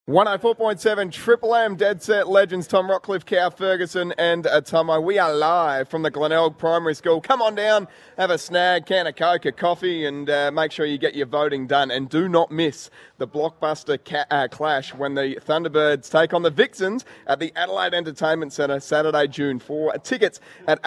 104.7 Triple M Dead Set Legends, Tom Rockcliffe, Cow Ferguson and Tomo. We are live from the Glenelg Primary School. Come on down, have a snag, can of Coke, a coffee, and make sure you get your voting done. And do not miss the blockbuster clash when the Thunderbirds take on the Vixens at the Adelaide Entertainment Centre Saturday, June 4. Tickets at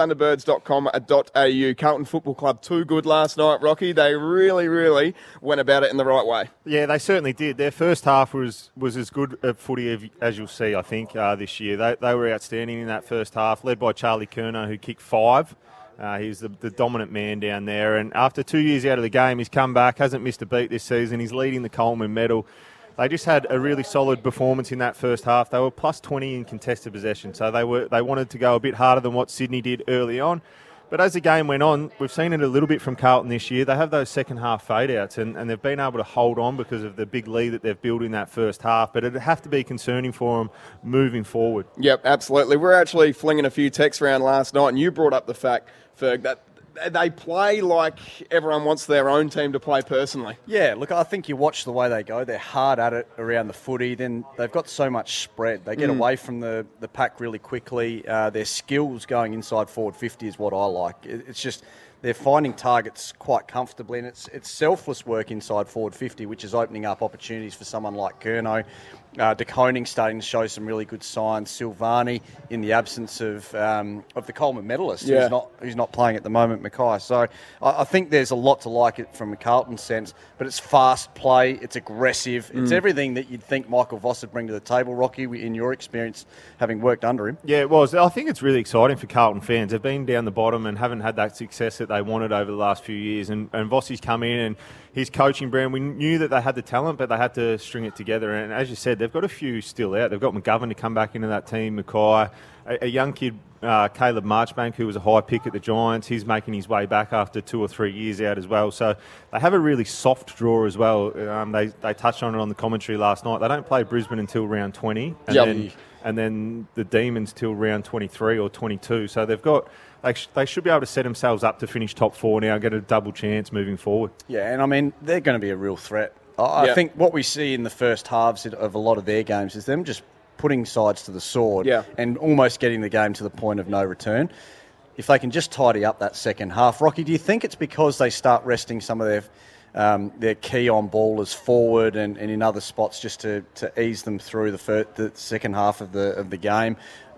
adelaideThunderbirds.com.au. Carlton Football Club, too good last night, Rocky. They really went about it in the right way. Yeah, they certainly did. Their first half was as good a footy as you'll see, I think, this year. They were outstanding in that first half, led by Charlie Curnow, who kicked 5. He's the dominant man down there. And after 2 years out of the game, he's come back, hasn't missed a beat this season. He's leading the Coleman medal. They just had a really solid performance in that first half. They were plus 20 in contested possession, so they wanted to go a bit harder than what Sydney did early on. But as the game went on, we've seen it a little bit from Carlton this year. They have those second half fade-outs and they've been able to hold on because of the big lead that they've built in that first half. But it'd have to be concerning for them moving forward. Yep, absolutely. We're actually flinging a few texts around last night, and you brought up the fact, Ferg, that they play like everyone wants their own team to play personally. Yeah, look, I think you watch the way they go. They're hard at it around the footy. Then they've got so much spread. They get away from the pack really quickly. Their skills going inside forward 50 is what I like. It's just they're finding targets quite comfortably, and it's selfless work inside forward 50, which is opening up opportunities for someone like Curnow. De Koning starting to show some really good signs. Silvani, in the absence of the Coleman medalist, who's not playing at the moment, Mackay. So I think there's a lot to like it from a Carlton sense, but it's fast play, it's aggressive, it's everything that you'd think Michael Voss would bring to the table, Rocky, in your experience, having worked under him. Yeah, it was. I think it's really exciting for Carlton fans. They've been down the bottom and haven't had that success that they wanted over the last few years, and Vossi's come in and his coaching brand, we knew that they had the talent, but they had to string it together. And as you said, they've got a few still out. They've got McGovern to come back into that team, Mackay, a young kid, Caleb Marchbank, who was a high pick at the Giants. He's making his way back after 2 or 3 years out as well. So they have a really soft draw as well. They touched on it on the commentary last night. They don't play Brisbane until round 20, and then the Demons till round 23 or 22. So they've got... They should be able to set themselves up to finish top 4 now and get a double chance moving forward. Yeah, and I mean, they're going to be a real threat. I think what we see in the first halves of a lot of their games is them just putting sides to the sword and almost getting the game to the point of no return. If they can just tidy up that second half. Rocky, do you think it's because they start resting some of their key on ballers forward and in other spots just to ease them through the second half of the game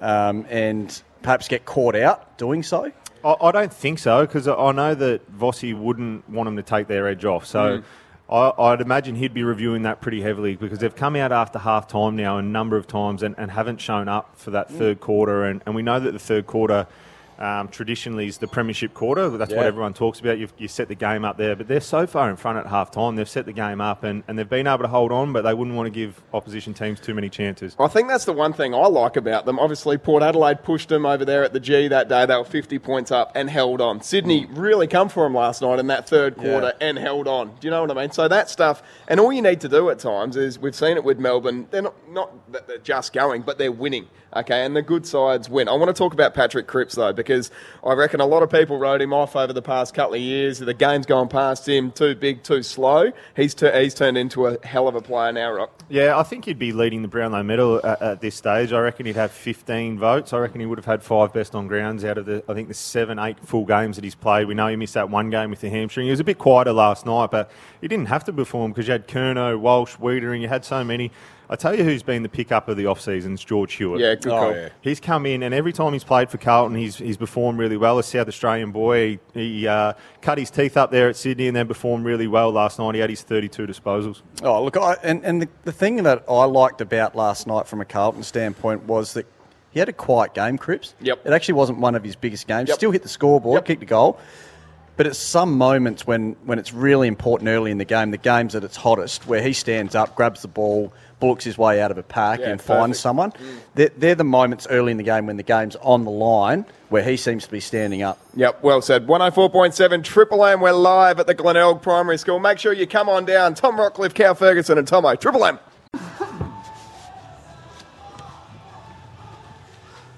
and perhaps get caught out doing so? I don't think so, because I know that Vossi wouldn't want them to take their edge off. So I'd imagine he'd be reviewing that pretty heavily, because they've come out after half-time now a number of times and haven't shown up for that third quarter. And we know that the third quarter traditionally is the premiership quarter. That's what everyone talks about. You set the game up there. But they're so far in front at half-time. They've set the game up and they've been able to hold on, but they wouldn't want to give opposition teams too many chances. I think that's the one thing I like about them. Obviously, Port Adelaide pushed them over there at the G that day. They were 50 points up and held on. Sydney really come for them last night in that third quarter and held on. Do you know what I mean? So that stuff, and all you need to do at times is, we've seen it with Melbourne, they're not that they're just going, but they're winning. Okay, and the good sides win. I want to talk about Patrick Cripps, though, because I reckon a lot of people wrote him off over the past couple of years. The game's gone past him, too big, too slow. He's turned into a hell of a player now, Rock. Yeah, I think he'd be leading the Brownlow medal at this stage. I reckon he'd have 15 votes. I reckon he would have had 5 best on grounds out of the 7-8 full games that he's played. We know he missed that one game with the hamstring. He was a bit quieter last night, but he didn't have to perform because you had Curnow, Walsh, Wiedering, you had so many. I tell you who's been the pick-up of the off-season is George Hewitt. Yeah, good call. Yeah. He's come in, and every time he's played for Carlton, he's performed really well. A South Australian boy. He cut his teeth up there at Sydney and then performed really well last night. He had his 32 disposals. Oh, look, the thing that I liked about last night from a Carlton standpoint was that he had a quiet game, Cripps. Yep. It actually wasn't one of his biggest games. Still hit the scoreboard, kicked a goal. But at some moments when it's really important early in the game's at its hottest, where he stands up, grabs the ball, bullocks his way out of a pack and finds someone. They're the moments early in the game when the game's on the line where he seems to be standing up. Yep, well said. 104.7 Triple M. We're live at the Glenelg Primary School. Make sure you come on down. Tom Rockcliffe, Cow Ferguson and Tomo. Triple M.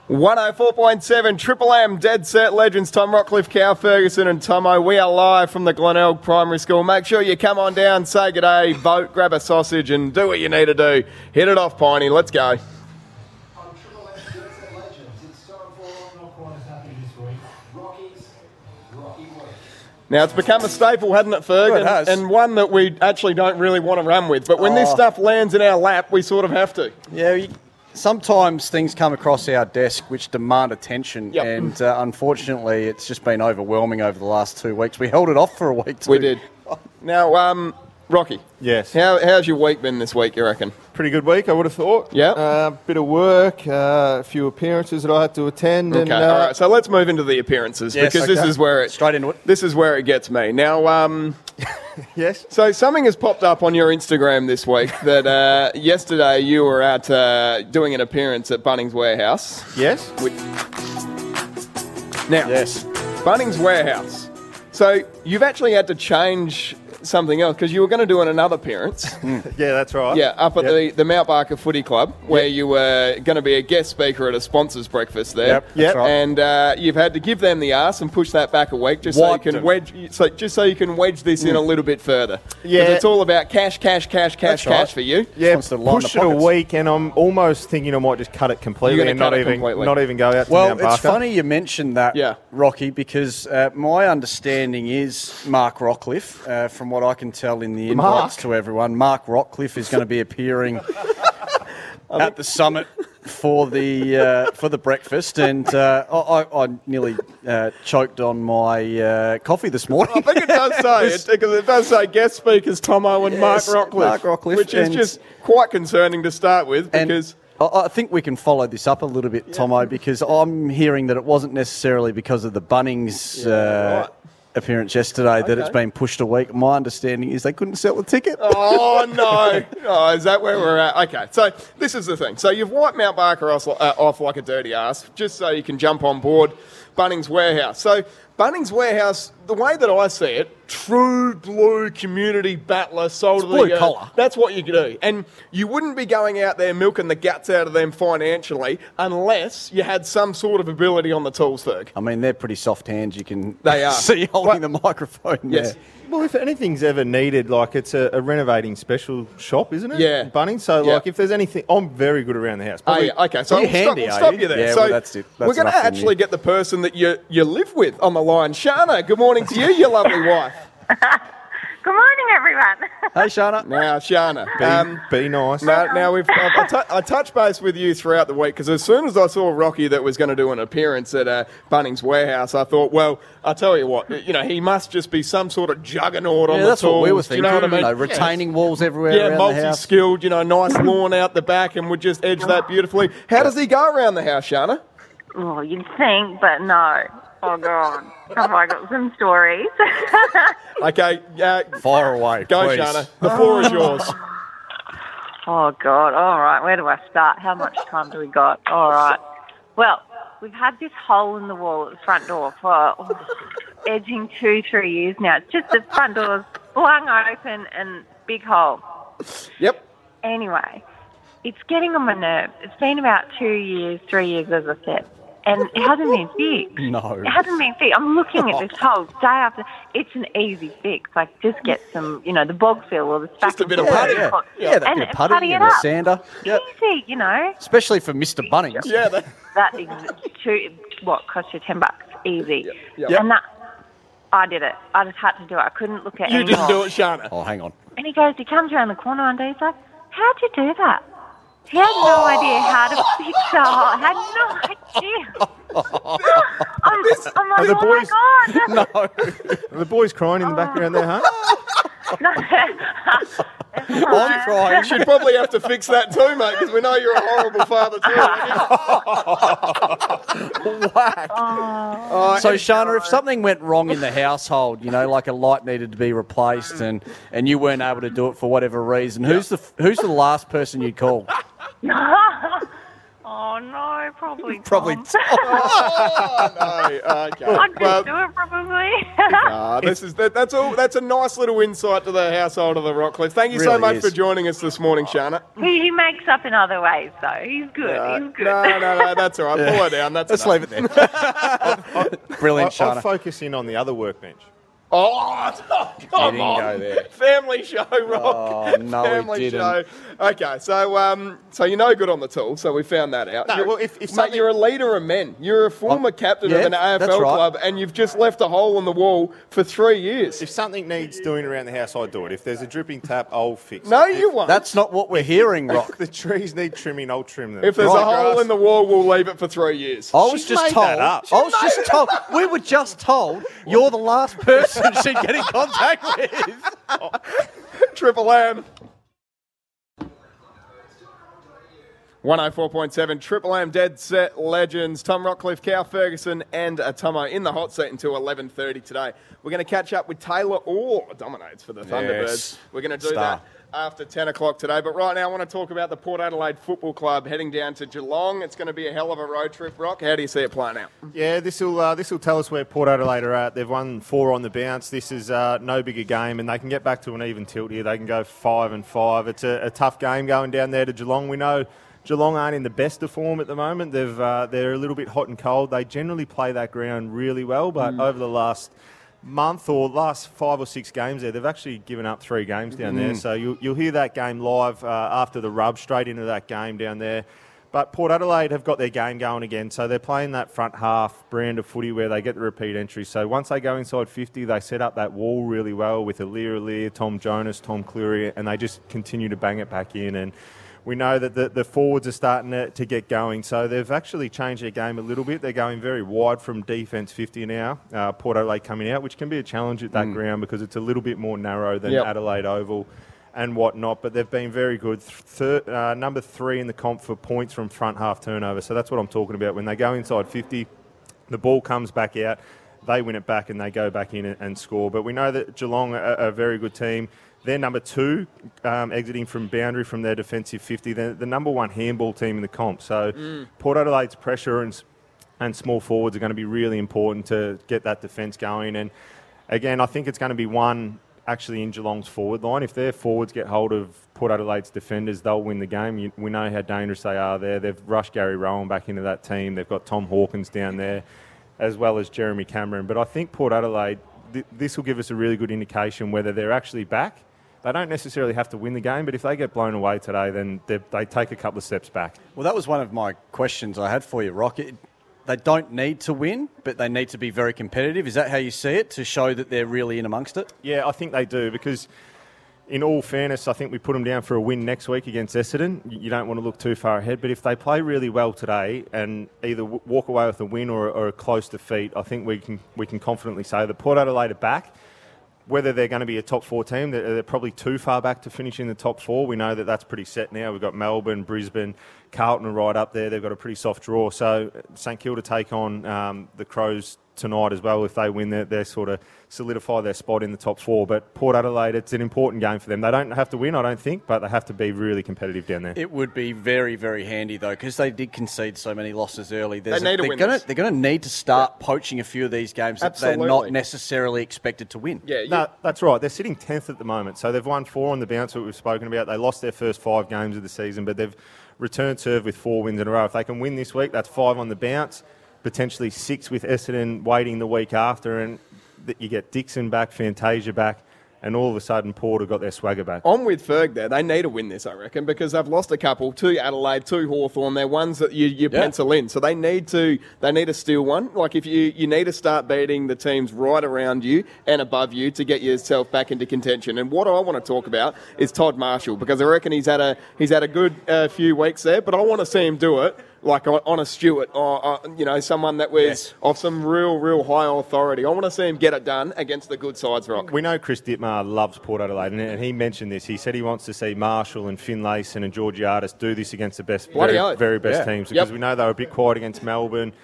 104.7 Triple M, Dead Set Legends, Tom Rockcliffe, Cow Ferguson and Tomo. We are live from the Glenelg Primary School. Make sure you come on down, say good day, vote, grab a sausage and do what you need to do. Hit it off, Piney. Let's go. On Triple M, Dead Set Legends, it's time for Not Quite As Happy this week. Rocky's Rocky Week. Now, it's become a staple, hasn't it, Ferg? Well, it has. And one that we actually don't really want to run with. But when this stuff lands in our lap, we sort of have to. Yeah, sometimes things come across our desk which demand attention, Yep. and unfortunately, it's just been overwhelming over the last 2 weeks. We held it off for a week too. We did. Now, Rocky. Yes. How's your week been this week, you reckon? Pretty good week, I would have thought. Yeah. Bit of work, a few appearances that I had to attend. Okay, and, all right. So let's move into the appearances Yes, because this okay. is where it Straight into it. This is where it gets me. Now, Yes. so something has popped up on your Instagram this week that yesterday you were out doing an appearance at Bunnings Warehouse. Yes. Now, Yes. Bunnings Warehouse. So you've actually had to change something else because you were going to do another appearance. Yeah, that's right. Yeah, up at Yep. the Mount Barker Footy Club, where you were going to be a guest speaker at a sponsors breakfast there. Yep, that's right. And you've had to give them the arse and push that back a week just so you Wiped can them. wedge this in a little bit further. 'Cause Yeah. it's all about cash right. for you. Yeah, wants to line push the it a pockets. week, and I'm almost thinking I might just cut it completely You're and gonna not cut it even completely. not even go out to Well, Mount it's Barker. funny you mentioned that, Yeah. Rocky, because my understanding is Mark Rockcliffe, from what I can tell in the Mark? invites to everyone, Mark Rockcliffe is going to be appearing at the summit for the breakfast, and I nearly choked on my coffee this morning. I think it does say because it does say guest speakers Tomo and Yes, Mark Rockcliffe, Mark Rockcliffe, which is and- just quite concerning to start with And because. I think we can follow this up a little bit, Tomo, because I'm hearing that it wasn't necessarily because of the Bunnings right. appearance yesterday that it's Okay. been pushed a week. My understanding is they couldn't sell the ticket. Oh, no. Oh, is that where we're at? Okay, so this is the thing. So you've wiped Mount Barker off like a dirty ass just so you can jump on board Bunnings Warehouse. So Bunnings Warehouse, the way that I see it, true blue community battler, soul to blue the collar. That's what you could do. And you wouldn't be going out there milking the guts out of them financially unless you had some sort of ability on the tools, Ferg. I mean, they're pretty soft hands. You can They are. see holding the microphone Yes. there. Well, if anything's ever needed, like it's a renovating special shop, isn't it? Yeah. Bunnings. So, Yeah. like, if there's anything, I'm very good around the house. Oh, Probably- yeah, okay. So Are you we'll stop, handy, we'll are stop you? you there. Yeah, so well, that's it. That's we're going to enough from actually you. get the person that you live with on the line. Shana, good morning to you, your lovely wife. Good morning, everyone. Hey, Shana. Now, Shana. be nice. Now I touched base with you throughout the week because as soon as I saw Rocky that was going to do an appearance at Bunnings Warehouse, I thought, well, I'll tell you what, he must just be some sort of juggernaut on Yeah, the that's what we were tools. Do thinking. you know what I mean? Retaining walls everywhere Yeah, around the house. multi-skilled, nice lawn out the back and would just edge that beautifully. How does he go around the house, Shana? Oh, you'd think, but no. Oh, God. Have I got some stories? Okay, Fire away, go, please. Shana. The floor is yours. Oh, God. All right. Where do I start? How much time do we got? All right. Well, we've had this hole in the wall at the front door for edging 2-3 years now. It's just the front door's flung open and big hole. Yep. Anyway, it's getting on my nerves. It's been about 2 years, 3 years, as I said. And it hasn't been fixed. No. It hasn't been fixed. I'm looking at this hole day after. It's an easy fix. Like, just get some, the bog fill or the spackle. Just a bit of fill. putty. Yeah, that And bit of putty putty it and a up. sander. Yep. Easy, Especially for Mr. Bunnings. Yeah, That is cost you $10. Easy. Yep. And that, I did it. I just had to do it. I couldn't look at you any didn't more. do it, Shana. Oh, hang on. And he comes around the corner one day, he's like, how'd you do that? He had no idea how to fix the hole. Had no idea. I'm like, Are the oh boys- my God. Are the boys crying in the background there, huh? I'm crying. You should probably have to fix that too, mate, because we know you're a horrible father too. Whack. So, Shana, if something went wrong in the household, like a light needed to be replaced and you weren't able to do it for whatever reason, who's the last person you'd call? Oh, Oh, no, probably Tom. Probably Tom. Oh, no. Okay. I could Well, do it, probably. that's a nice little insight to the household of the Rockcliffe. Thank you so Really much is. for joining us this morning, Shana. He makes up in other ways, though. He's good. He's good. No, that's all right. Pull her down. That's Let's enough. leave it there. Brilliant, I'll Shana. focus in on the other workbench. Oh, come didn't on. go there. Family show, Rock. Oh, no, he Family didn't. show. Okay, so you're no good on the tools, so we found that out. No, You're- well, if mate, something- you're a leader of men. You're a former captain yeah, of an that's AFL right. club, and you've just left a hole in the wall for 3 years. If something needs doing around the house, I do it. If there's a dripping tap, I'll fix No, it. you won't. That's not what we're hearing, Rock. If the trees need trimming, I'll trim them. If there's Right, a hole grass- in the wall, we'll leave it for 3 years. I was She's just made told. that up. I was just told. We were just told you're the last person she'd get in contact with. Triple M. 104.7 Triple M Dead Set Legends. Tom Rockcliffe, Cal Ferguson, and Atomo in the hot seat until 11:30 today. We're going to catch up with Taylor Orr, dominates for the Thunderbirds. Yes. We're going to do Star. that after 10 o'clock today. But right now, I want to talk about the Port Adelaide Football Club heading down to Geelong. It's going to be a hell of a road trip, Rock. How do you see it playing out? Yeah, this will tell us where Port Adelaide are at. They've won 4 on the bounce. This is no bigger game, and they can get back to an even tilt here. They can go 5-5. It's a tough game going down there to Geelong. We know Geelong aren't in the best of form at the moment. They're a little bit hot and cold. They generally play that ground really well, but over the last month or last 5 or 6 games there, they've actually given up 3 games down there. So you'll hear that game live after the rub, straight into that game down there. But Port Adelaide have got their game going again, so they're playing that front half brand of footy where they get the repeat entry. So once they go inside 50, they set up that wall really well with Aliir, Tom Jonas, Tom Cleary, and they just continue to bang it back in. And we know that the forwards are starting to get going, so they've actually changed their game a little bit. They're going very wide from defence 50 now. Port Adelaide coming out, which can be a challenge at that ground because it's a little bit more narrow than Adelaide Oval and whatnot, but they've been very good. Number 3 in the comp for points from front half turnover, so that's what I'm talking about. When they go inside 50, the ball comes back out, they win it back and they go back in and score. But we know that Geelong are a very good team. They're number 2, exiting from boundary from their defensive 50. They're the number 1 handball team in the comp. So Port Adelaide's pressure and small forwards are going to be really important to get that defence going. And again, I think it's going to be one actually in Geelong's forward line. If their forwards get hold of Port Adelaide's defenders, they'll win the game. We know how dangerous they are there. They've rushed Gary Rowan back into that team. They've got Tom Hawkins down there as well as Jeremy Cameron. But I think Port Adelaide, this will give us a really good indication whether they're actually back. They don't necessarily have to win the game, but if they get blown away today, then they take a couple of steps back. Well, that was one of my questions I had for you, Rock. They don't need to win, but they need to be very competitive. Is that how you see it, to show that they're really in amongst it? Yeah, I think they do, because in all fairness, I think we put them down for a win next week against Essendon. You don't want to look too far ahead, but if they play really well today and either walk away with a win or a close defeat, I think we can confidently say that Port Adelaide are back. Whether they're going to be a top 4 team, they're probably too far back to finish in the top 4. We know that that's pretty set now. We've got Melbourne, Brisbane, Carlton are right up there. They've got a pretty soft draw. So St Kilda take on the Crows tonight as well. If they win, they sort of solidify their spot in the top 4. But Port Adelaide, it's an important game for them. They don't have to win, I don't think, but they have to be really competitive down there. It would be very, very handy, though, because they did concede so many losses early. They need to win this. They're going to need to start poaching a few of these games that they're not necessarily expected to win. Yeah, No, that's right. They're sitting 10th at the moment. So they've won 4 on the bounce that we've spoken about. They lost their first 5 games of the season, but they've returned serve with 4 wins in a row. If they can win this week, that's 5 on the bounce, potentially 6 with Essendon waiting the week after, and you get Dixon back, Fantasia back, and all of a sudden Port have got their swagger back. I'm with Ferg there. They need to win this, I reckon, because they've lost a couple to Adelaide, to Hawthorn. They're ones that you pencil in. So they need to steal one. Like, if you need to start beating the teams right around you and above you to get yourself back into contention. And what I want to talk about is Todd Marshall, because I reckon he's had a good few weeks there, but I want to see him do it like on a Stewart, or someone that was of some real high authority. I want to see him get it done against the good sides, Rock. We know Chris Dittmar loves Port Adelaide, and he mentioned this. He said he wants to see Marshall and Finlayson and Georgiades do this against the best, very best teams, because we know they were a bit quiet against Melbourne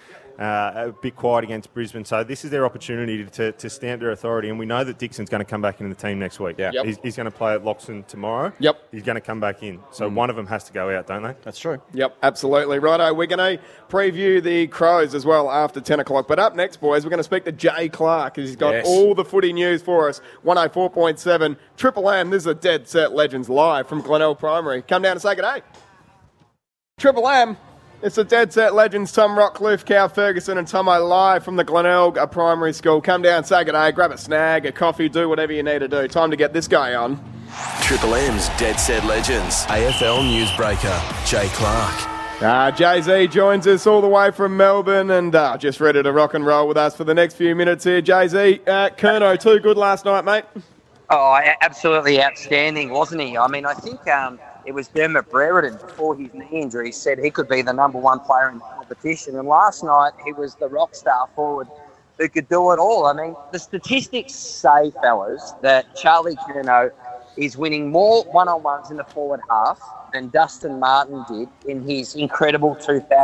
a bit quiet against Brisbane. So this is their opportunity to stamp their authority. And we know that Dixon's going to come back into the team next week. Yep. He's going to play at Loxton tomorrow. Yep. He's going to come back in. So one of them has to go out, don't they? That's true. Yep, absolutely. Righto, we're going to preview the Crows as well after 10 o'clock. But up next, boys, we're going to speak to Jay Clark. He's got all the footy news for us. 104.7 Triple M. This is a Dead Set Legends live from Glenelg Primary. Come down and say good day. Triple M. It's the Dead Set Legends, Tom Rockcliffe, Cal Ferguson and Tomo live from the Glenelg Primary School. Come down, say good day, grab a snag, a coffee, do whatever you need to do. Time to get this guy on. Triple M's Dead Set Legends. AFL newsbreaker, Jay Clark. Jay-Z joins us all the way from Melbourne and just ready to rock and roll with us for the next few minutes here. Jay-Z, Curnow, too good last night, mate? Oh, absolutely outstanding, wasn't he? I mean, I think it was Dermot Brereton before his knee injury said he could be the number one player in the competition. And last night, he was the rock star forward who could do it all. I mean, the statistics say, fellas, that Charlie Curnow is winning more one-on-ones in the forward half than Dustin Martin did in his incredible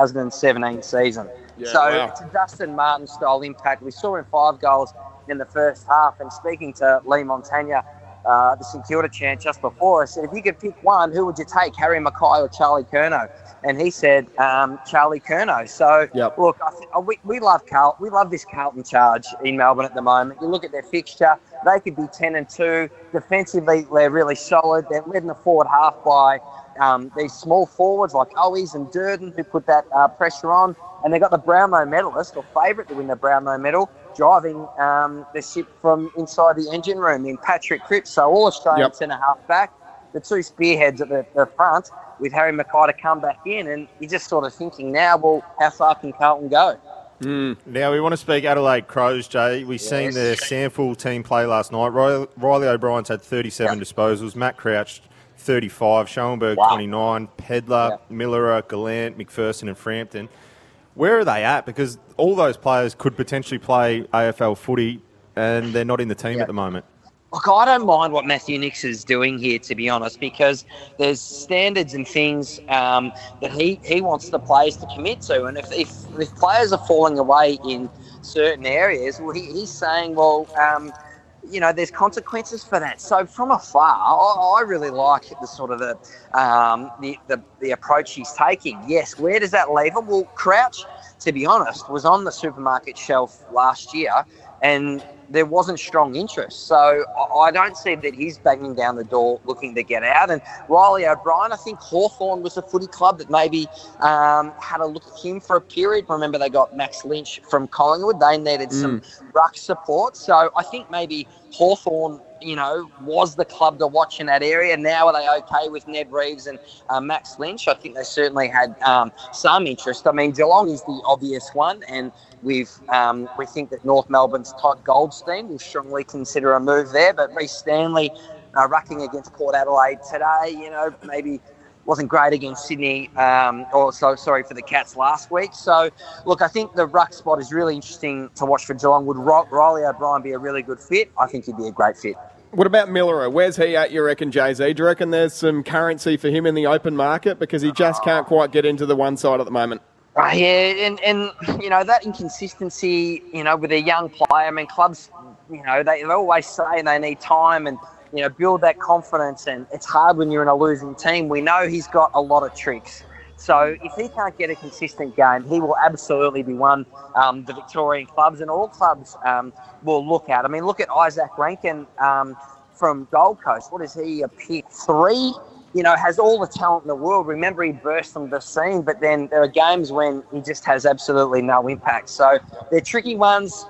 2017 season. It's a Dustin Martin-style impact. We saw him 5 goals in the first half. And speaking to Lee Montagna, the St Kilda chant just before, I said, if you could pick one, who would you take, Harry Mackay or Charlie Curnow? And he said Charlie Curnow. So, look, we love Carlton. We love this Carlton charge in Melbourne at the moment. You look at their fixture, they could be 10-2. Defensively, they're really solid. They're led in the forward half by these small forwards like Owies and Durden who put that pressure on. And they've got the Brownlow medalist, or favourite to win the Brownlow medal, driving the ship from inside the engine room in Patrick Cripps. So all Australian centre-half back, the 2 spearheads at the front with Harry Mackay to come back in. And you're just sort of thinking now, well, how far can Carlton go? Now, we want to speak Adelaide Crows, Jay. We've seen the Sample team play last night. Riley O'Brien's had 37 disposals. Matt Crouch, 35. Schoenberg, 29. Pedler, Miller, Gallant, McPherson and Frampton. Where are they at? Because all those players could potentially play AFL footy and they're not in the team at the moment. Look, I don't mind what Matthew Nicks is doing here, to be honest, because there's standards and things that he wants the players to commit to. And if players are falling away in certain areas, well, he's saying, well, there's consequences for that. So from afar, I really like the sort of the approach he's taking. Yes, where does that leave him? Well, Crouch, to be honest, was on the supermarket shelf last year, and there wasn't strong interest. So I don't see that he's banging down the door looking to get out. And Riley O'Brien, I think Hawthorn was a footy club that maybe had a look at him for a period. Remember, they got Max Lynch from Collingwood. They needed some ruck support. So I think maybe Hawthorn, was the club to watch in that area. Now are they okay with Ned Reeves and Max Lynch? I think they certainly had some interest. I mean, Geelong is the obvious one, and we think that North Melbourne's Todd Goldstein will strongly consider a move there. But Reece Stanley rucking against Port Adelaide today, maybe wasn't great against Sydney, for the Cats last week. So, look, I think the ruck spot is really interesting to watch for Geelong. Would Riley O'Brien be a really good fit? I think he'd be a great fit. What about Miller? Where's he at, you reckon, Jay-Z? Do you reckon there's some currency for him in the open market? Because he just can't quite get into the one side at the moment. And that inconsistency, with a young player, I mean, clubs, they always say they need time and, build that confidence, and it's hard when you're in a losing team. We know he's got a lot of tricks. So if he can't get a consistent game, he will absolutely be one the Victorian clubs and all clubs will look at. I mean, look at Isaac Rankin from Gold Coast. What is he, a pick 3? Has all the talent in the world. Remember, he burst on the scene, but then there are games when he just has absolutely no impact. So they're tricky ones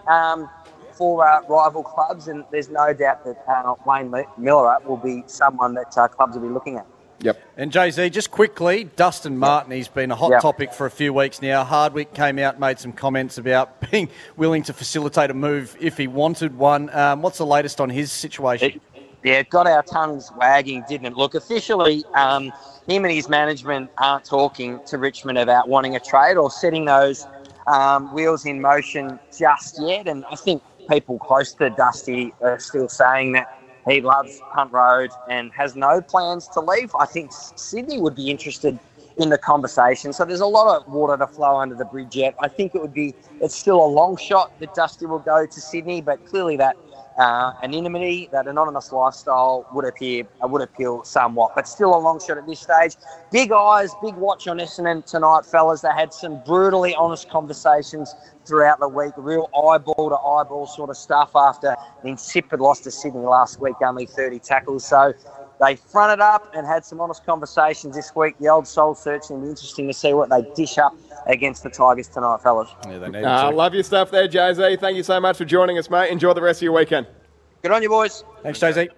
for rival clubs, and there's no doubt that Wayne Miller will be someone that clubs will be looking at. Yep. And Jay-Z, just quickly, Dustin Martin, he's been a hot topic for a few weeks now. Hardwick came out, made some comments about being willing to facilitate a move if he wanted one. What's the latest on his situation? It got our tongues wagging, didn't it? Look, officially, him and his management aren't talking to Richmond about wanting a trade or setting those wheels in motion just yet. And I think people close to Dusty are still saying that he loves Punt Road and has no plans to leave. I think Sydney would be interested in the conversation. So there's a lot of water to flow under the bridge yet. I think it's still a long shot that Dusty will go to Sydney, but clearly that anonymity, that anonymous lifestyle would appeal somewhat, but still a long shot at this stage. Big eyes, big watch on Essendon tonight, fellas. They had some brutally honest conversations throughout the week, real eyeball to eyeball sort of stuff after the insipid loss to Sydney last week, only 30 tackles. So they fronted up and had some honest conversations this week. The old soul searching will be interesting to see what they dish up against the Tigers tonight, fellas. Yeah, they need to. Love your stuff there, Jay-Z. Thank you so much for joining us, mate. Enjoy the rest of your weekend. Good on you, boys. Thanks, Jay-Z.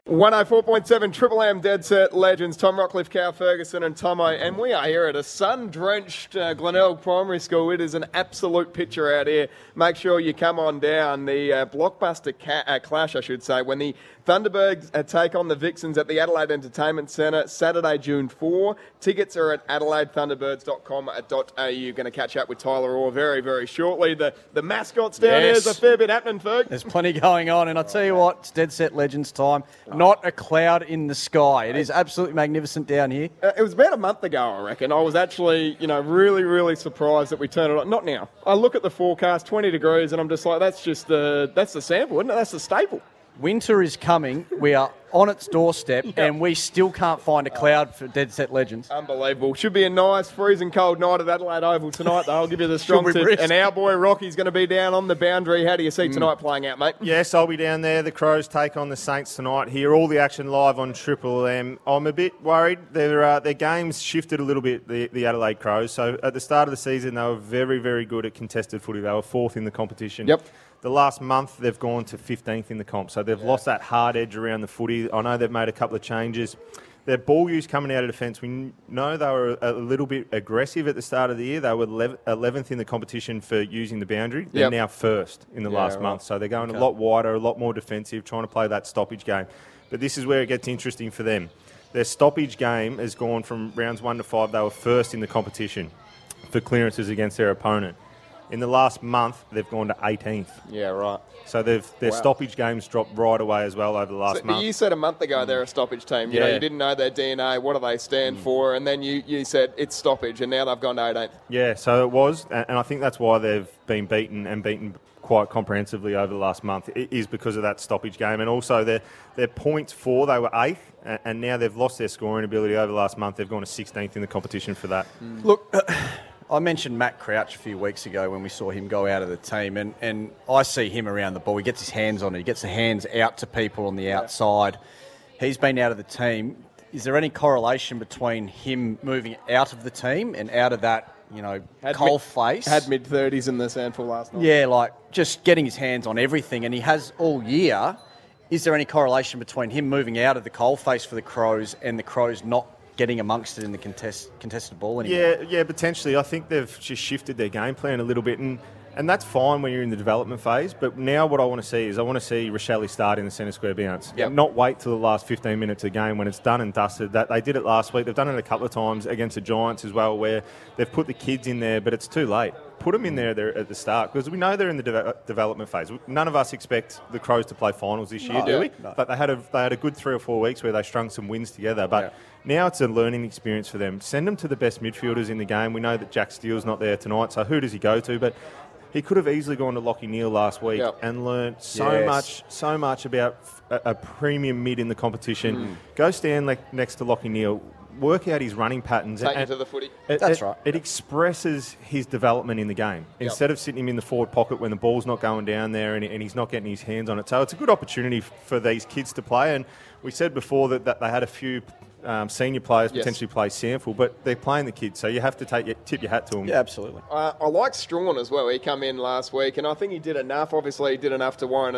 104.7 Triple M Dead Set Legends, Tom Rockcliffe, Cal Ferguson and Tomo, and we are here at a sun-drenched Glenelg Primary School. It is an absolute picture out here. Make sure you come on down. The blockbuster clash, I should say, when the Thunderbirds take on the Vixens at the Adelaide Entertainment Centre, Saturday, June 4. Tickets are at adelaidethunderbirds.com.au. Going to catch up with Tyler Orr very, very shortly. The mascots down here, there's a fair bit happening, Ferg. There's plenty going on, and I tell you what, it's Dead Set Legends time. Not a cloud in the sky. It is absolutely magnificent down here. It was about a month ago, I reckon. I was actually, really, really surprised that we turned it on. Not now. I look at the forecast, 20 degrees, and I'm just like, that's the sample, isn't it? That's the staple. Winter is coming. We are on its doorstep, and we still can't find a cloud for Dead Set Legends. Unbelievable. Should be a nice, freezing cold night at Adelaide Oval tonight, though. I'll give you the strong Should be tip. brisk. And our boy Rocky's going to be down on the boundary. How do you see tonight playing out, mate? Yes, I'll be down there. The Crows take on the Saints tonight here. All the action live on Triple M. I'm a bit worried. Their games shifted a little bit, the Adelaide Crows. So at the start of the season, they were very, very good at contested footy. They were fourth in the competition. Yep. The last month, they've gone to 15th in the comp. So they've lost that hard edge around the footy. I know they've made a couple of changes. Their ball use coming out of defence, we know they were a little bit aggressive at the start of the year. They were 11th in the competition for using the boundary. They're now first in the last month. So they're going a lot wider, a lot more defensive, trying to play that stoppage game. But this is where it gets interesting for them. Their stoppage game has gone from rounds 1 to 5. They were first in the competition for clearances against their opponent. In the last month, they've gone to 18th. Yeah, right. So their stoppage games dropped right away as well over the last month. But you said a month ago they're a stoppage team. You know, you didn't know their DNA, what do they stand for, and then you said it's stoppage, and now they've gone to 18th. Yeah, so it was, and I think that's why they've been beaten quite comprehensively over the last month. It is because of that stoppage game, and also their points for, they were 8th, and now they've lost their scoring ability over the last month. They've gone to 16th in the competition for that. Look, I mentioned Matt Crouch a few weeks ago when we saw him go out of the team, and I see him around the ball. He gets his hands on it. He gets the hands out to people on the outside. He's been out of the team. Is there any correlation between him moving out of the team and out of that, coal face? Had mid-30s in the SANFL last night. Yeah, like just getting his hands on everything, and he has all year. Is there any correlation between him moving out of the coal face for the Crows and the Crows not getting amongst it in the contested ball anymore? Yeah, potentially. I think they've just shifted their game plan a little bit, and that's fine when you're in the development phase. But now what I want to see is Rochelle start in the centre square bounce. Yep. Not wait till the last 15 minutes of the game when it's done and dusted. That they did it last week. They've done it a couple of times against the Giants as well, where they've put the kids in there, but it's too late. Put them in there at the start, because we know they're in the development phase. None of us expect the Crows to play finals this year, do we? No. But they had a good 3 or 4 weeks where they strung some wins together. But now it's a learning experience for them. Send them to the best midfielders in the game. We know that Jack Steele's not there tonight, so who does he go to? But he could have easily gone to Lachie Neale last week and learned so much about a premium mid in the competition. Go stand next to Lachie Neale. Work out his running patterns. Take him to the footy. That's right. It expresses his development in the game. Instead of sitting him in the forward pocket when the ball's not going down there and he's not getting his hands on it. So it's a good opportunity for these kids to play. And we said before that they had a few senior players potentially play SANFL, but they're playing the kids, so you have to tip your hat to them. Yeah, absolutely. I like Strawn as well. He come in last week, and I think he did enough. Obviously, he did enough to warrant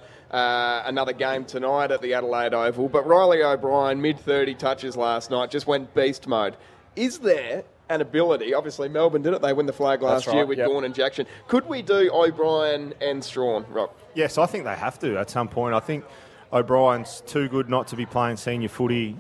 another game tonight at the Adelaide Oval. But Riley O'Brien, mid-30 touches last night, just went beast mode. Is there an ability? Obviously, Melbourne did it. They win the flag last year with Gawn and Jackson. Could we do O'Brien and Strawn, Rob? Yes, I think they have to at some point. I think O'Brien's too good not to be playing senior footy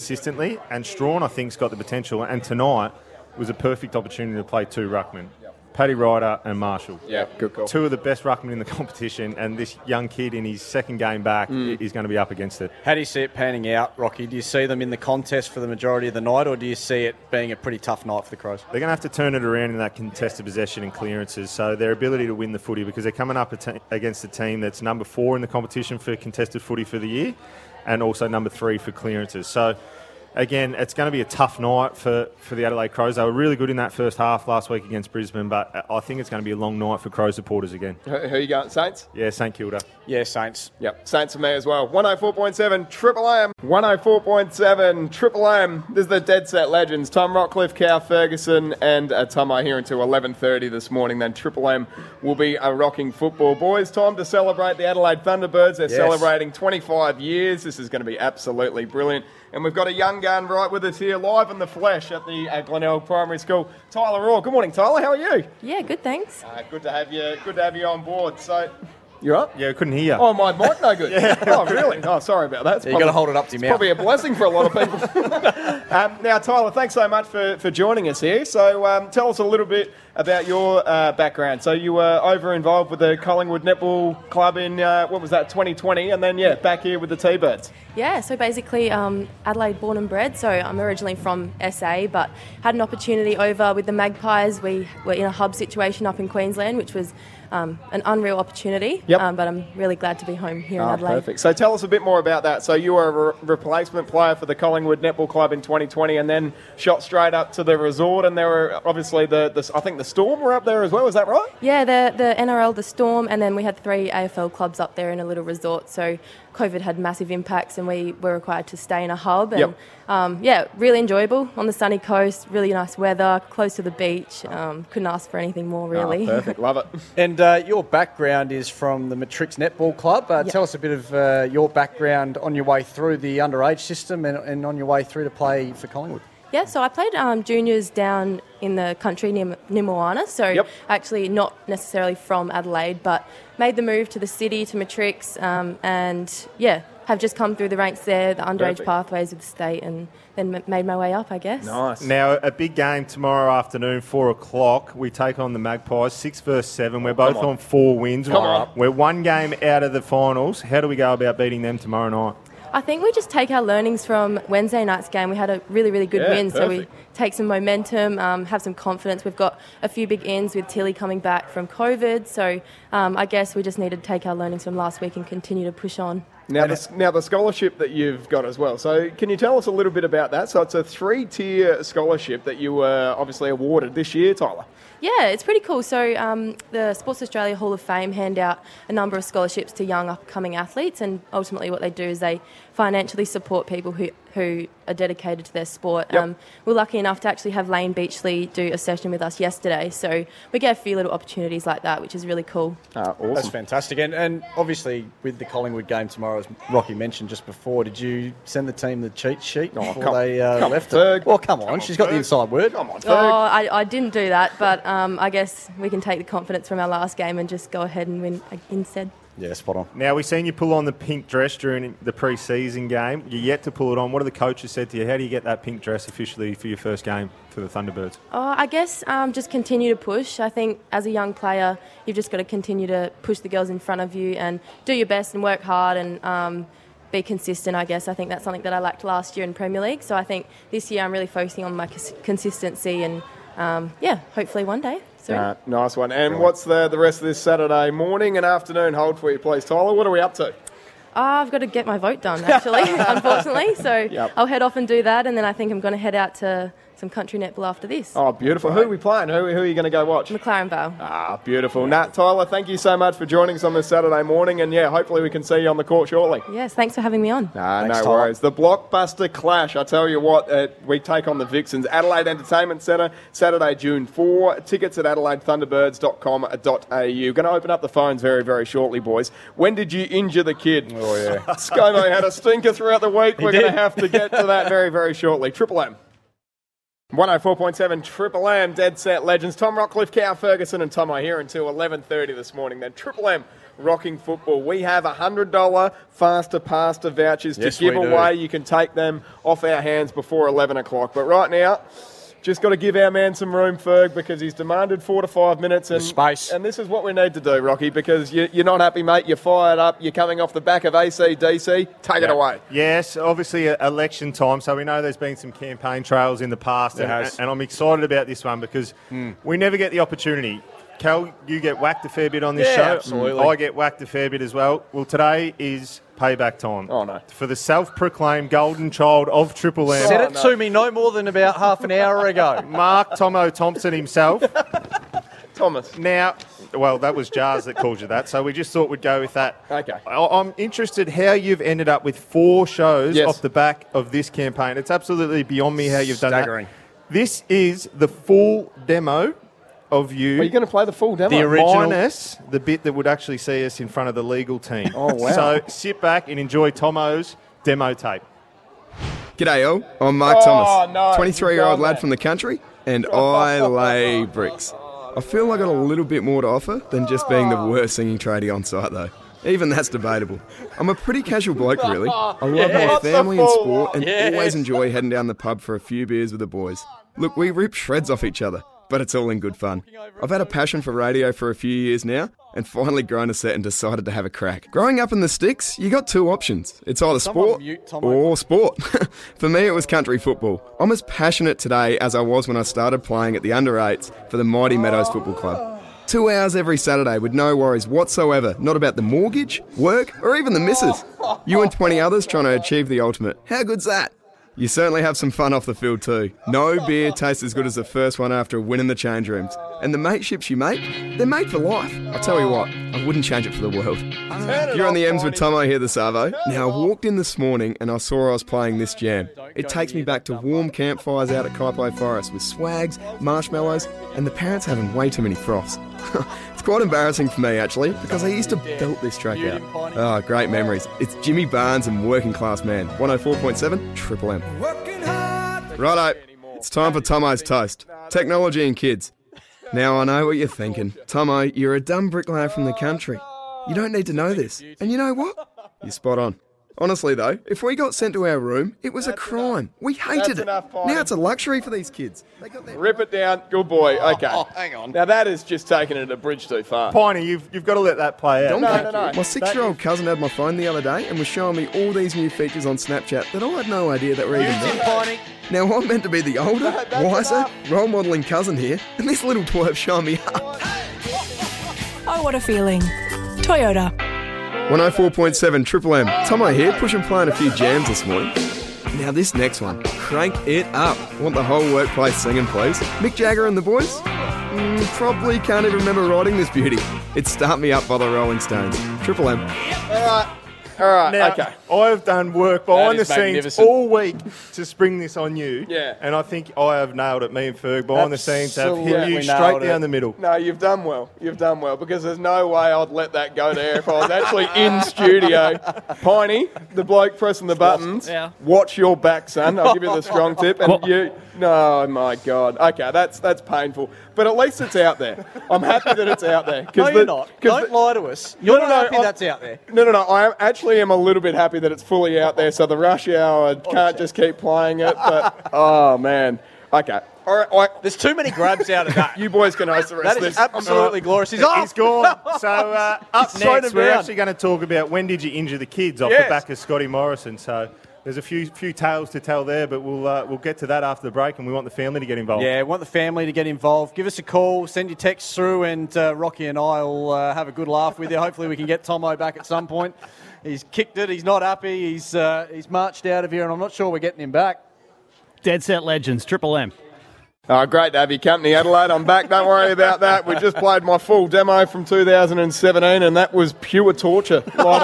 consistently, and Strawn, I think, has got the potential. And tonight was a perfect opportunity to play 2 ruckmen. Paddy Ryder and Marshall. Yeah, good call. Two of the best ruckmen in the competition, and this young kid in his second game back is going to be up against it. How do you see it panning out, Rocky? Do you see them in the contest for the majority of the night, or do you see it being a pretty tough night for the Crows? They're going to have to turn it around in that contested possession and clearances, so their ability to win the footy, because they're coming up against a team that's number 4 in the competition for contested footy for the year, and also number 3 for clearances. So again, it's going to be a tough night for the Adelaide Crows. They were really good in that first half last week against Brisbane, but I think it's going to be a long night for Crows supporters again. Who are you going, Saints? Yeah, St Kilda. Yeah, Saints. Yep, Saints for me as well. 104.7 Triple M. 104.7 Triple M. This is the Dead Set Legends. Tom Rockcliffe, Cow Ferguson, and Tom are here until 11:30 this morning. Then Triple M will be a rocking football. Boys, time to celebrate the Adelaide Thunderbirds. They're celebrating 25 years. This is going to be absolutely brilliant. And we've got a young gun right with us here, live in the flesh at Glenelg Primary School. Tyler Raw. Good morning, Tyler. How are you? Yeah, good, thanks. Good to have you. Good to have you on board. So, you're up? Yeah, I couldn't hear. Oh, my mic no good. Oh, really? Oh, sorry about that. You've got to hold it up to your mouth. Probably a blessing for a lot of people. Now, Tyler, thanks so much for joining us here. So, tell us a little bit about your background. So, you were over involved with the Collingwood Netball Club in 2020, and then back here with the T-Birds. Yeah, so basically Adelaide born and bred, so I'm originally from SA, but had an opportunity over with the Magpies. We were in a hub situation up in Queensland, which was an unreal opportunity, but I'm really glad to be home here in Adelaide. Perfect. So tell us a bit more about that. So you were a replacement player for the Collingwood Netball Club in 2020 and then shot straight up to the resort, and there were obviously I think the Storm were up there as well, is that right? Yeah, the NRL, the Storm, and then we had 3 AFL clubs up there in a little resort, so COVID had massive impacts and we were required to stay in a hub. And really enjoyable on the sunny coast, really nice weather, close to the beach. Couldn't ask for anything more, really. Oh, perfect, love it. And your background is from the Matrix Netball Club. Tell us a bit of your background on your way through the underage system and on your way through to play for Collingwood. Yeah, so I played juniors down in the country near Moana, so actually not necessarily from Adelaide, but made the move to the city, to Matrix, have just come through the ranks there, the underage pathways of the state, and then made my way up, I guess. Nice. Now, a big game tomorrow afternoon, 4 o'clock. We take on the Magpies, 6 versus 7. We're both on 4 wins. We're 1 game out of the finals. How do we go about beating them tomorrow night? I think we just take our learnings from Wednesday night's game. We had a really, really good win, so we take some momentum, have some confidence. We've got a few big ins with Tilly coming back from COVID, so I guess we just need to take our learnings from last week and continue to push on. Now the scholarship that you've got as well. So can you tell us a little bit about that? So it's a 3-tier scholarship that you were obviously awarded this year, Tyler. Yeah, it's pretty cool. So the Sports Australia Hall of Fame hand out a number of scholarships to young upcoming athletes, and ultimately what they do is they financially support people who are dedicated to their sport. We're lucky enough to actually have Lane Beachley do a session with us yesterday, so we get a few little opportunities like that, which is really cool. Awesome. That's fantastic. And obviously with the Collingwood game tomorrow, as Rocky mentioned just before, did you send the team the cheat sheet before they left it? Well, come on, she's got the inside word. Come on, Ferg. I didn't do that, but I guess we can take the confidence from our last game and just go ahead and win instead. Yeah, spot on. Now, we've seen you pull on the pink dress during the pre-season game. You're yet to pull it on. What have the coaches said to you? How do you get that pink dress officially for your first game for the Thunderbirds? I guess just continue to push. I think as a young player, you've just got to continue to push the girls in front of you and do your best and work hard and be consistent, I guess. I think that's something that I lacked last year in Premier League. So I think this year I'm really focusing on my consistency and, hopefully one day. Nice one. And what's the rest of this Saturday morning and afternoon hold for you, please, Tyler? What are we up to? I've got to get my vote done, actually, unfortunately. So I'll head off and do that, and then I think I'm going to head out to some country netball after this. Oh, beautiful. Who are we playing? Who are you going to go watch? McLaren Vale. Beautiful. Nat, Tyler, thank you so much for joining us on this Saturday morning, and hopefully we can see you on the court shortly. Yes, thanks for having me on. No worries. The Blockbuster Clash, I tell you what, we take on the Vixens. Adelaide Entertainment Centre, Saturday, June 4. Tickets at adelaidethunderbirds.com.au. Going to open up the phones very, very shortly, boys. When did you injure the kid? Oh, yeah. ScoMo had a stinker throughout the week. We're going to have to get to that very, very shortly. Triple M. 104.7 Triple M, Dead Set Legends. Tom Rockcliffe, Cow Ferguson and Tom are here until 11:30 this morning. Then Triple M rocking football. We have $100 faster pasta vouchers to give away. You can take them off our hands before 11 o'clock. But right now, Just got to give our man some room, Ferg, because he's demanded 4 to 5 minutes. And space. And this is what we need to do, Rocky, because you're not happy, mate. You're fired up. You're coming off the back of AC/DC. Take it away. Yes, obviously election time, so we know there's been some campaign trails in the past, and I'm excited about this one because we never get the opportunity. Cal, you get whacked a fair bit on this show. Absolutely. I get whacked a fair bit as well. Well, today is payback time. Oh, no. For the self-proclaimed golden child of Triple M. Said it to me no more than about half an hour ago. Mark Tomo Thompson himself. Thomas. Now, well, that was Jars that called you that, so we just thought we'd go with that. Okay. I'm interested how you've ended up with 4 shows Yes. off the back of this campaign. It's absolutely beyond me how you've done Staggering. that. This is the full demo of you. Are you going to play the full demo? The original. Minus the bit that would actually see us in front of the legal team. Oh, wow. So sit back and enjoy Tomo's demo tape. G'day all, I'm Mark Thomas, no, 23-year-old you've done lad that. from the country, and I lay bricks. I feel I got a little bit more to offer than just being the worst singing tradie on site though. Even that's debatable. I'm a pretty casual bloke really. I love my family and sport and always enjoy heading down the pub for a few beers with the boys. Look, we rip shreds off each other, but it's all in good fun. I've had a passion for radio for a few years now, and finally grown a set and decided to have a crack. Growing up in the sticks, you got 2 options. It's either sport or sport. For me, it was country football. I'm as passionate today as I was when I started playing at the under-8s for the Mighty Meadows Football Club. 2 hours every Saturday with no worries whatsoever, not about the mortgage, work, or even the missus. You and 20 others trying to achieve the ultimate. How good's that? You certainly have some fun off the field too. No beer tastes as good as the first one after a win in the change rooms. And the mateships you make, they're made for life. I'll tell you what, I wouldn't change it for the world. You're on the M's with Tomo here this Arvo. Now, I walked in this morning and I saw I was playing this jam. It takes me back to warm campfires out at Kaipai Forest with swags, marshmallows, and the parents having way too many froths. It's quite embarrassing for me actually, because I used to belt this track out. Oh, great memories. It's Jimmy Barnes and Working Class Man, 104.7 Triple M. Righto, it's time for Tomo's Toast. Technology and kids. Now I know what you're thinking. Tomo, you're a dumb bricklayer from the country. You don't need to know this. And you know what? You're spot on. Honestly though, if we got sent to our room, it was a crime. We hated That's it. enough, Piney. Now it's a luxury for these kids. They got their... Rip it down. Good boy. Okay. Oh, hang on. Now that is just taking it a bridge too far. Piney, you've got to let that play out. Donkey. No. My 6-year-old cousin had my phone the other day and was showing me all these new features on Snapchat that I had no idea that were even there. Now I'm meant to be the older, wiser, role modelling cousin here, and this little twerp showing me up. Oh, what a feeling. Toyota. 104.7 Triple M. Tomo here, pushing playing a few jams this morning. Now this next one, crank it up. Want the whole workplace singing, please? Mick Jagger and the boys? Probably can't even remember writing this beauty. It's Start Me Up by the Rolling Stones. Triple M. All right. Now, Okay. I've done work behind the is scenes magnificent. all week to spring this on you. Yeah. And I think I have nailed it. Me and Ferg behind the scenes have hit Absolutely you nailed straight it. down the middle. No, you've done well. You've done well because there's no way I'd let that go there if I was actually in studio. Piney, the bloke pressing the buttons, watch your back, son. I'll give you the strong tip. And you, no, my God. Okay, that's painful. But at least it's out there. I'm happy that it's out there. No, you're not. Don't lie to us. You're not happy that's out there. No. I actually am a little bit happy that it's fully out there, so the rush hour can't just keep playing it. But, oh, man. Okay. All right. There's too many grabs out of that. You boys can host the rest That of is this. absolutely glorious. He's off. He's gone. So up Slowed next, him we're down. actually going to talk about when did you injure the kids off Yes. the back of Scotty Morrison. So there's a few tales to tell there, but we'll get to that after the break, and we want the family to get involved. Yeah, want the family to get involved. Give us a call, send your texts through, and Rocky and I will have a good laugh with you. Hopefully we can get Tomo back at some point. He's kicked it. He's not happy. He's marched out of here, and I'm not sure we're getting him back. Dead Set Legends, Triple M. Oh, great to have your company, Adelaide. I'm back. Don't worry about that. We just played my full demo from 2017, and that was pure torture.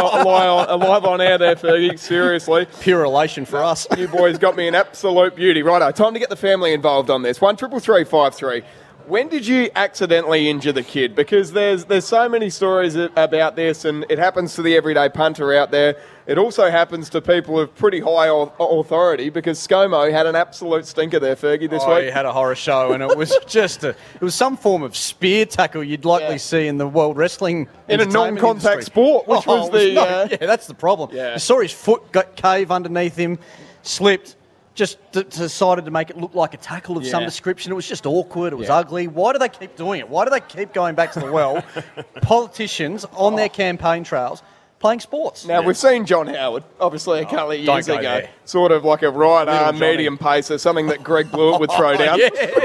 Live on air there, Fergie. Seriously. Pure elation for us. You boys got me an absolute beauty. Righto, time to get the family involved on this. 1-333-53. When did you accidentally injure the kid? Because there's so many stories about this, and it happens to the everyday punter out there. It also happens to people of pretty high authority, because ScoMo had an absolute stinker there, Fergie, this week. He had a horror show, and it was just it was some form of spear tackle you'd likely see in the World Wrestling In a entertainment non-contact industry. sport, which was the... yeah, that's the problem. Yeah. You saw his foot got cave underneath him, slipped, just decided to make it look like a tackle of some description. It was just awkward. It was ugly. Why do they keep doing it? Why do they keep going back to the well? Politicians on their campaign trails playing sports. Now, we've seen John Howard, obviously, a couple of years ago. There. Sort of like a right arm, medium pacer, something that Greg Blewett would throw down.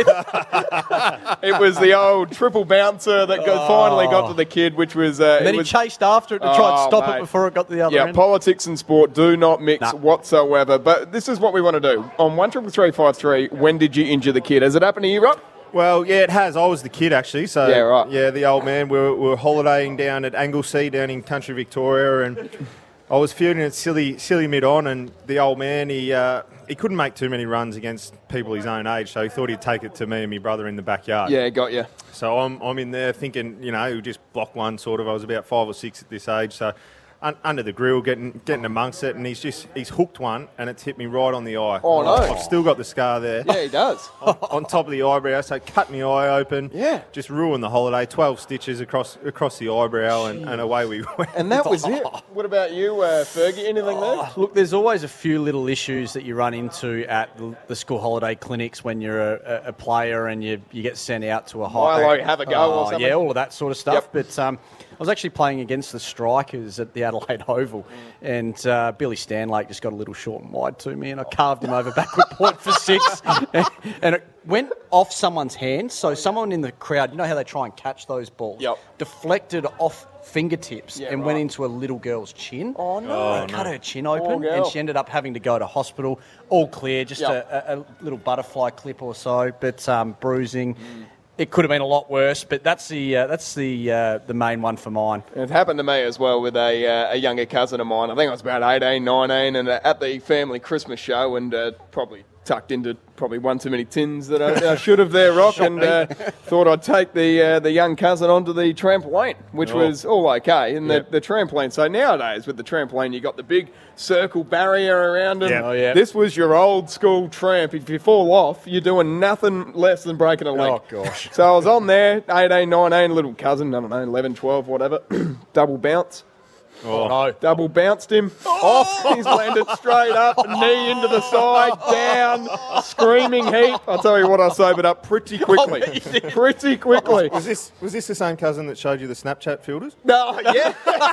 It was the old triple bouncer that finally got to the kid, which was... and then he chased after it to try and stop it before it got to the other end. Politics and sport do not mix whatsoever. But this is what we want to do. On 133353, when did you injure the kid? Has it happened to you, Rob? Well, yeah, it has. I was the kid, actually. So, yeah, right. Yeah, the old man. We were holidaying down at Anglesea, down in country Victoria, and I was fielding at silly mid-on, and the old man, he couldn't make too many runs against people his own age, so he thought he'd take it to me and my brother in the backyard. Yeah, got you. So I'm in there thinking, he'll just block one, sort of. I was about 5 or 6 at this age, so... under the grill, getting amongst it, and he's hooked one, and it's hit me right on the eye. Oh, no. I've still got the scar there. Yeah, he does. on top of the eyebrow, so it cut my eye open. Yeah. Just ruined the holiday. 12 stitches across the eyebrow, and away we went. And that was it. What about you, Fergie? Anything there? Look, there's always a few little issues that you run into at the school holiday clinics when you're a player and you get sent out to a high... have a go or something. Yeah, all of that sort of stuff. Yep. But I was actually playing against the Strikers at the Adelaide Oval, and Billy Stanlake just got a little short and wide to me, and I carved him over backward point for 6, and it went off someone's hand. So someone in the crowd, you know how they try and catch those balls, deflected off fingertips and went into a little girl's chin. Oh, no. Cut her chin open, and she ended up having to go to hospital. All clear, just a little butterfly clip or so, but bruising. It could have been a lot worse, but that's the main one for mine. It happened to me as well with a younger cousin of mine. I think I was about 18, 19, and at the family Christmas show, and probably tucked into one too many tins that I should have there, Rock, and thought I'd take the young cousin onto the trampoline, which was all okay. And the trampoline, so nowadays with the trampoline, you got the big circle barrier around it. Oh, yeah. This was your old school tramp. If you fall off, you're doing nothing less than breaking a leg. Oh, gosh. So I was on there, 18, 19, little cousin, I don't know, 11, 12, whatever, double bounce. Oh, no. Double bounced him off. He's landed straight up, knee into the side, down, screaming heap. I'll tell you what, I sobered up pretty quickly. Pretty quickly. Was this the same cousin that showed you the Snapchat filters? No, yeah.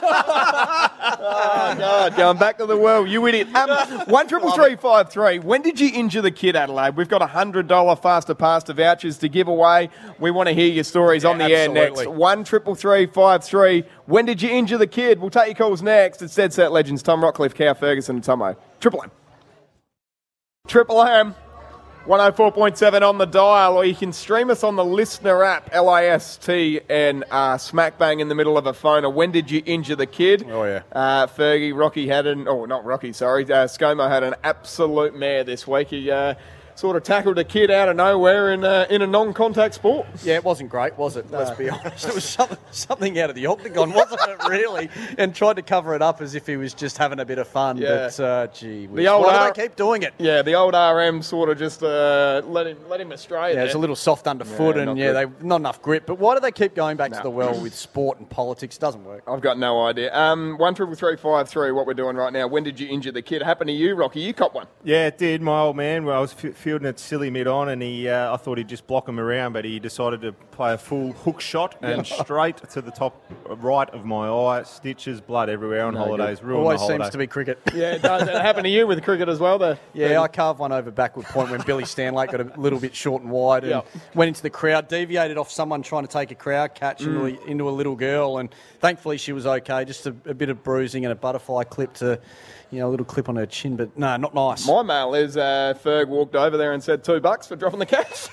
Oh, God, going back to the well, you idiot. 133353, when did you injure the kid, Adelaide? We've got $100 faster pasta vouchers to give away. We want to hear your stories on the air next. 133353, when did you injure the kid? We'll take your calls next. It's Dead Set Legends, Tom Rockcliffe, Cow Ferguson and Tomo. Triple M. Triple M. 104.7 on the dial, or you can stream us on the Listener app, LISTNR, smack bang in the middle of a phoner. When did you injure the kid? Oh, yeah. Fergie, Rocky had ScoMo had an absolute mare this week. He sort of tackled a kid out of nowhere in a non-contact sport. Yeah, it wasn't great, was it? Let's be honest. It was something out of the octagon, wasn't it, really? And tried to cover it up as if he was just having a bit of fun. Yeah. But, gee whiz. Why do they keep doing it? Yeah, the old RM sort of just let him astray there. It's a little soft underfoot and, they've not enough grip. But why do they keep going back to the well with sport and politics? It doesn't work. I've got no idea. 133353, what we're doing right now. When did you injure the kid? Happened to you, Rocky? You caught one. Yeah, it did. My old man, I was fielding at silly mid-on, and I thought he'd just block him around, but he decided to play a full hook shot and straight to the top right of my eye. Stitches, blood everywhere on holidays. Always seems to be cricket. Yeah, it does. It happened to you with cricket as well, though. Yeah, I carved one over backward point when Billy Stanlake got a little bit short and wide and went into the crowd, deviated off someone trying to take a crowd catch into a little girl, and thankfully she was okay. Just a bit of bruising and a butterfly clip to... a little clip on her chin, but no, not nice. My mail is Ferg walked over there and said $2 for dropping the cash.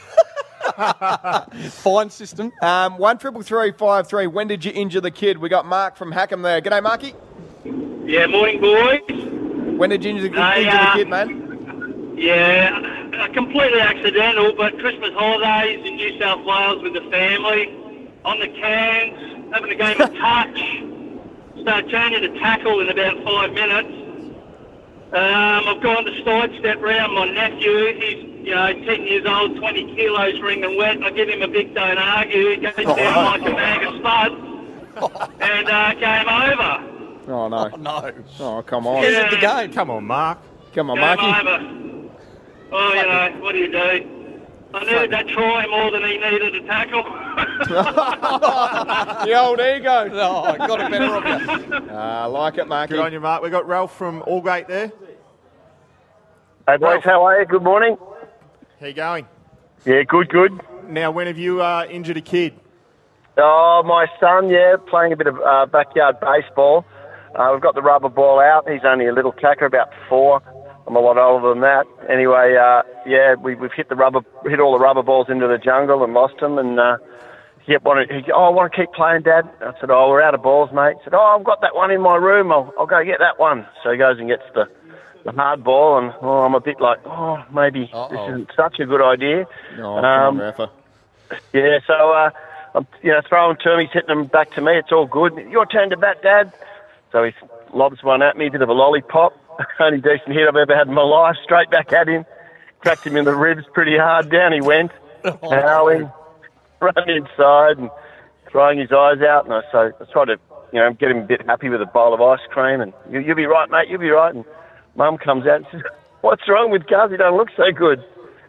Fine system. 133353, when did you injure the kid? We got Mark from Hackham there. G'day, Marky. Yeah, morning, boys. When did you injure the kid, man? Yeah, completely accidental, but Christmas holidays in New South Wales with the family, on the cans, having a game of touch. Start changing to tackle in about 5 minutes. I've gone to sidestep round my nephew. He's, 10 years old, 20 kilos wringing wet. I give him a big don't argue. He goes down like a bag of spuds and game over. Oh, no. Oh, no. Oh, come on. Is it the game? Come on, Mark. Come on, Game Marky. over. Oh, you know, what do you do? I needed that try more than he needed a tackle. The old ego. Oh, I got it better of you. I like it, Marky. Good on you, Mark. We've got Ralph from Allgate there. Hey, boys, how are you? Good morning. How you going? Yeah, good. Now, when have you injured a kid? Oh, my son, playing a bit of backyard baseball. We've got the rubber ball out. He's only a little tacker, about 4. I'm a lot older than that. Anyway, we've hit all the rubber balls into the jungle and lost them. And I want to keep playing, Dad. I said, we're out of balls, mate. He said, I've got that one in my room. I'll go get that one. So he goes and gets the hard ball, and I'm a bit like, maybe this isn't such a good idea. Oh, come on, Rafa. Yeah, so I'm throwing to him. He's hitting them back to me. It's all good. Your turn to bat, Dad. So he lobs one at me, a bit of a lollipop. Only decent hit I've ever had in my life. Straight back at him. Cracked him in the ribs pretty hard. Down he went, howling, running inside and crying his eyes out. And so I tried to, get him a bit happy with a bowl of ice cream. And you'll be right, mate. You'll be right. And Mum comes out and says, "What's wrong with Guz? He don't look so good."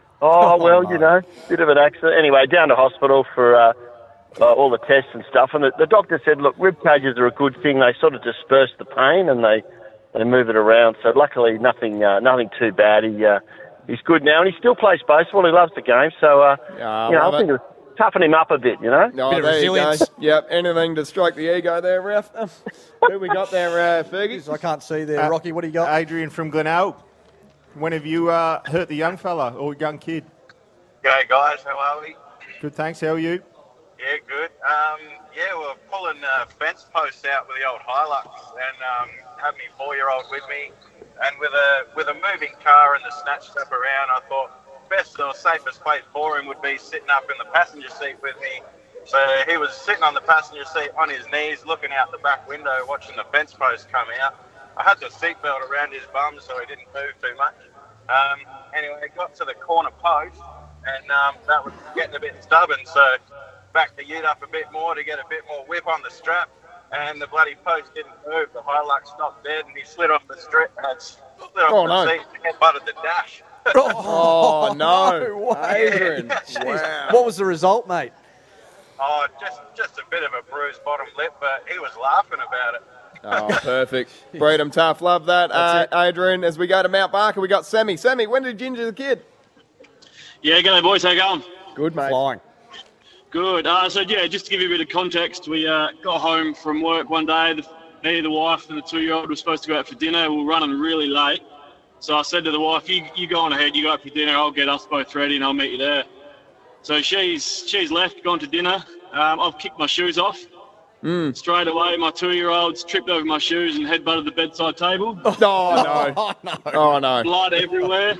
Bit of an accident. Anyway, down to hospital for all the tests and stuff. And the doctor said, look, rib cages are a good thing. They sort of disperse the pain and they move it around. So luckily, nothing too bad. He's good now, and he still plays baseball. He loves the game. So I think it'll toughen him up a bit. Bit of resilience. Yep. Anything to strike the ego there, Ralph. Who we got there, Fergie? I can't see there. Rocky, what do you got? Adrian from Glenelg. When have you hurt the young fella or young kid? G'day, guys. How are we? Good, thanks. How are you? Yeah, good. We're pulling fence posts out with the old Hilux and had my 4-year-old with me. And with a moving car and the snatch stuff around, I thought best or safest place for him would be sitting up in the passenger seat with me. So he was sitting on the passenger seat on his knees, looking out the back window, watching the fence post come out. I had the seatbelt around his bum so he didn't move too much. Anyway, got to the corner post, and that was getting a bit stubborn, so backed the ute up a bit more to get a bit more whip on the strap, and the bloody post didn't move. The Hilux stopped dead, and he slid off the strip, seat and headbutted the dash. Oh, no. Adrian. Wow. What was the result, mate? Oh, just a bit of a bruised bottom lip, but he was laughing about it. Oh, perfect. Freedom tough. Love that. Adrian, as we go to Mount Barker, we got Sammy. Sammy, when did you injure the kid? Yeah, g'day, boys. How you going? Good, mate. Flying. Good. Just to give you a bit of context, we got home from work one day. Me, the wife, and the 2-year-old were supposed to go out for dinner. We were running really late. So I said to the wife, you go on ahead, you go out for dinner, I'll get us both ready and I'll meet you there. So she's left, gone to dinner. I've kicked my shoes off. Straight away, my 2-year-old's tripped over my shoes and headbutted the bedside table. Oh, no. Oh, no. Blood everywhere.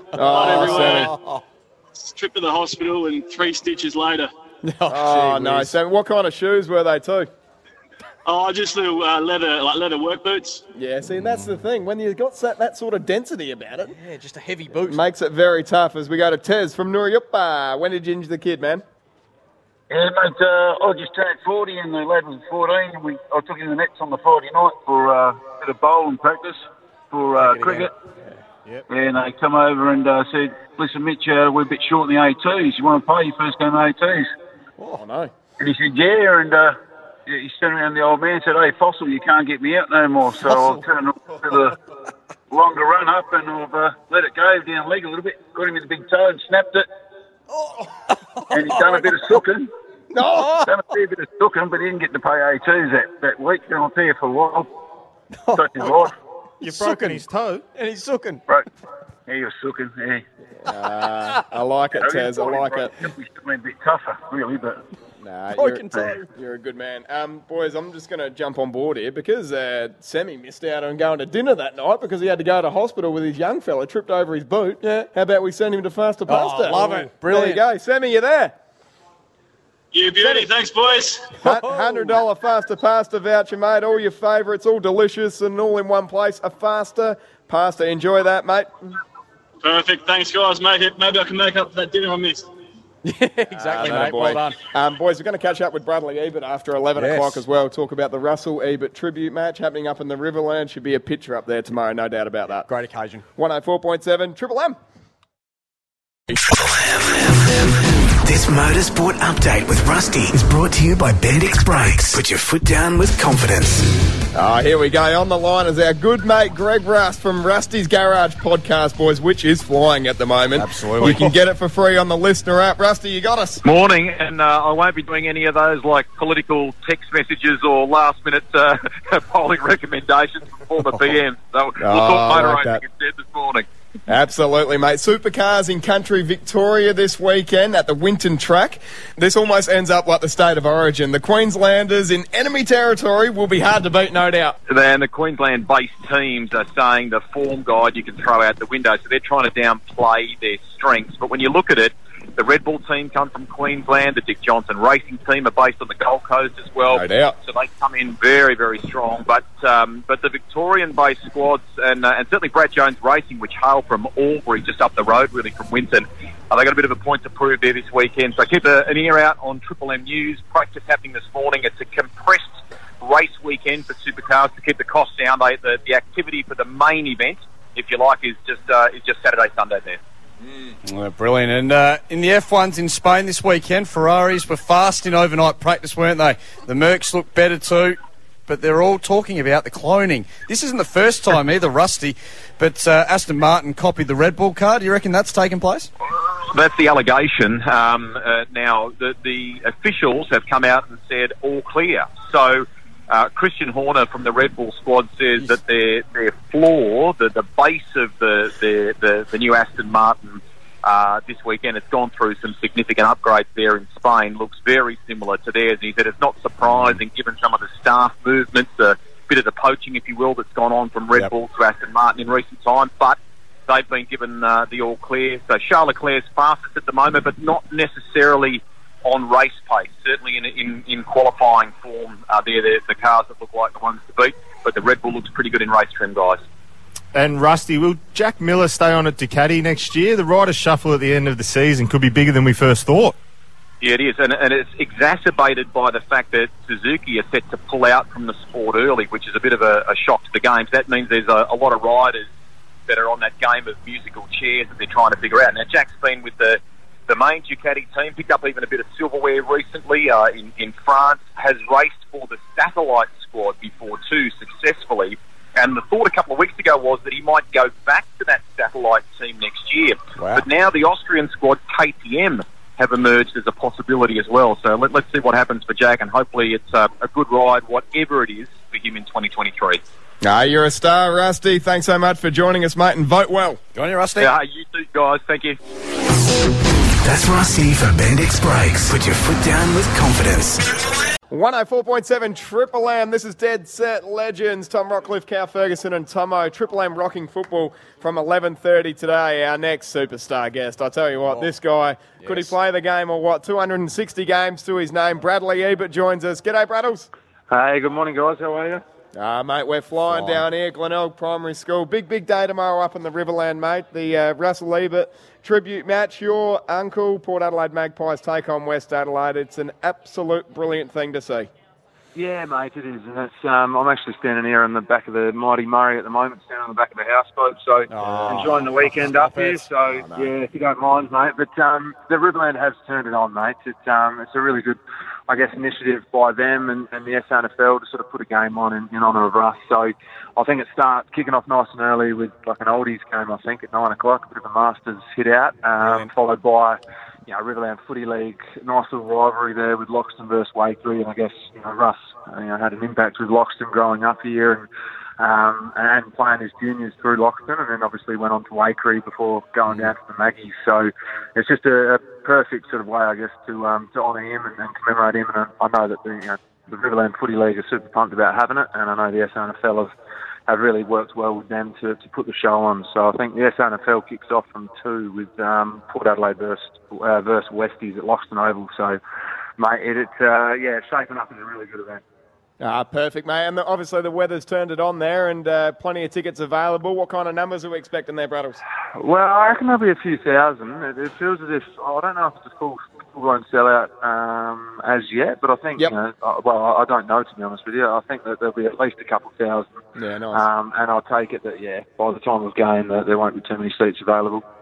Trip to the hospital and 3 stitches later. Oh, no. Sam, what kind of shoes were they too? Oh, just little leather work boots. Yeah, see, and that's the thing. When you've got that sort of density about it. Yeah, just a heavy boot. Makes it very tough. As we go to Tez from Nuriyupa. When did you injure the kid, man? Yeah, mate, I just turned 40 and the lad was 14. And I took him to the nets on the Friday night for a bit of bowling practice for cricket. Yep. And they come over and said, listen, Mitch, we're a bit short in the A2s. You want to play your first game of A2s? Oh, no. And he said, yeah, and he turned around to the old man and said, hey, Fossil, you can't get me out no more. So I'll turn to the longer run up and I've let it go down leg a little bit, got him with the big toe and snapped it. And he's done a bit of sooking. Done a fair bit of sooking, but he didn't get to pay A2s that week. And I'll tell you for a while, such his life. You've broken his toe. And he's sooking. Right. He was sooking, yeah. I like it, Tez. I like it. He's been a bit tougher, really, but... Nah, toe. You're a good man. Boys, I'm just going to jump on board here because Sammy missed out on going to dinner that night because he had to go to hospital with his young fella, tripped over his boot. Yeah. How about we send him to Faster Pasta? Love it. Brilliant. There you go. Sammy, you there? You beauty. Thanks, boys. $100 Faster Pasta voucher, mate. All your favourites, all delicious and all in one place. A Faster Pasta. Enjoy that, mate. Perfect. Thanks, guys, mate. Maybe I can make up for that dinner I missed. Yeah, exactly, mate. Boy. Well done. Boys, we're going to catch up with Bradley Ebert after 11 o'clock as well. Talk about the Russell Ebert tribute match happening up in the Riverland. Should be a picture up there tomorrow, no doubt about that. Great occasion. 104.7 Triple M. This motorsport update with Rusty is brought to you by Bendix Brakes. Put your foot down with confidence. Here we go. On the line is our good mate Greg Rust from Rusty's Garage podcast, boys, which is flying at the moment. Absolutely. You can get it for free on the listener app. Rusty, you got us. Morning, and I won't be doing any of those like political text messages or last-minute polling recommendations from former PMs. So we'll talk motor racing instead this morning. Absolutely, mate. Supercars in country Victoria this weekend at the Winton track. This almost ends up like the state of origin. The Queenslanders in enemy territory will be hard to beat, no doubt. And the Queensland-based teams are saying the form guide you can throw out the window, so they're trying to downplay their strengths. But when you look at it, the Red Bull team come from Queensland. The Dick Johnson Racing team are based on the Gold Coast as well. No doubt. So they come in very, very strong. But the Victorian-based squads and certainly Brad Jones Racing, which hail from Albury, just up the road really from Winton, they got a bit of a point to prove there this weekend. So keep an ear out on Triple M News. Practice happening this morning. It's a compressed race weekend for supercars to keep the costs down. The activity for the main event, if you like, is just Saturday, Sunday there. Brilliant. And in the F1s in Spain this weekend, Ferraris were fast in overnight practice, weren't they? The Mercs looked better too, but they're all talking about the cloning. This isn't the first time either, Rusty, but Aston Martin copied the Red Bull car. Do you reckon that's taken place? That's the allegation. Now, the officials have come out and said all clear. So Christian Horner from the Red Bull squad says that their floor, the base of the new Aston Martin this weekend, has gone through some significant upgrades there in Spain. Looks very similar to theirs. And he said it's not surprising given some of the staff movements, a bit of the poaching, if you will, that's gone on from Red Bull to Aston Martin in recent times. But they've been given the all clear. So Charles Leclerc's fastest at the moment, but not necessarily on race pace. Certainly in qualifying form, they're the cars that look like the ones to beat. But the Red Bull looks pretty good in race trim, guys. And Rusty, will Jack Miller stay on at Ducati next year? The riders' shuffle at the end of the season could be bigger than we first thought. Yeah, it is, and it's exacerbated by the fact that Suzuki are set to pull out from the sport early, which is a bit of a shock to the game. So that means there's a lot of riders that are on that game of musical chairs that they're trying to figure out. Now, Jack's been with the main Ducati team, picked up even a bit of silverware recently in France, has raced for the satellite squad before too, successfully. And the thought a couple of weeks ago was that he might go back to that satellite team next year. Wow. But now the Austrian squad, KTM, have emerged as a possibility as well. So let's see what happens for Jack, and hopefully it's a good ride, whatever it is, for him in 2023. You're a star, Rusty. Thanks so much for joining us, mate, and vote well. Go on, you, Rusty. Yeah, you too, guys. Thank you. That's Rusty for Bendix Brakes. Put your foot down with confidence. 104.7 Triple M. This is Dead Set Legends. Tom Rockcliffe, Cal Ferguson and Tomo. Triple M rocking football from 11:30 today. Our next superstar guest. I tell you what, this guy, could he play the game or what? 260 games to his name. Bradley Ebert joins us. G'day, Braddles. Hey, good morning, guys. How are you? Mate, we're flying down here. Glenelg Primary School. Big day tomorrow up in the Riverland, mate. The Russell Ebert tribute match. Your uncle, Port Adelaide Magpies, take on West Adelaide. It's an absolute brilliant thing to see. Yeah, mate, it is. And it's, I'm actually standing here in the back of the Mighty Murray at the moment, standing on the back of the houseboat, so enjoying the weekend up here. So, yeah, if you don't mind, mate. But the Riverland has turned it on, mate. It's a really good, I guess, initiative by them and the SANFL to sort of put a game on in honour of Russ. So I think it starts kicking off nice and early with like an oldies game, I think, at 9 o'clock, a bit of a Masters hit out, followed by Riverland Footy League, nice little rivalry there with Loxton versus Wakery, and I guess Russ had an impact with Loxton growing up here and playing his juniors through Loxton, and then obviously went on to Wakery before going down to the Maggies. So it's just a perfect sort of way, I guess, to honour him and commemorate him. And I know that the Riverland Footy League are super pumped about having it, and I know the SANFL have really worked well with them to put the show on. So I think the SANFL kicks off from 2 with Port Adelaide versus Westies at Loxton Oval. So, mate, it's shaping up as a really good event. Perfect, mate. And obviously the weather's turned it on there, and plenty of tickets available. What kind of numbers are we expecting there, Braddles? Well, I reckon there'll be a few thousand. It feels as if, I don't know if it's a full-blown sellout as yet, but I think, I don't know, to be honest with you. I think that there'll be at least a couple thousand. Yeah, nice. And I'll take it that, by the time of game, there won't be too many seats available.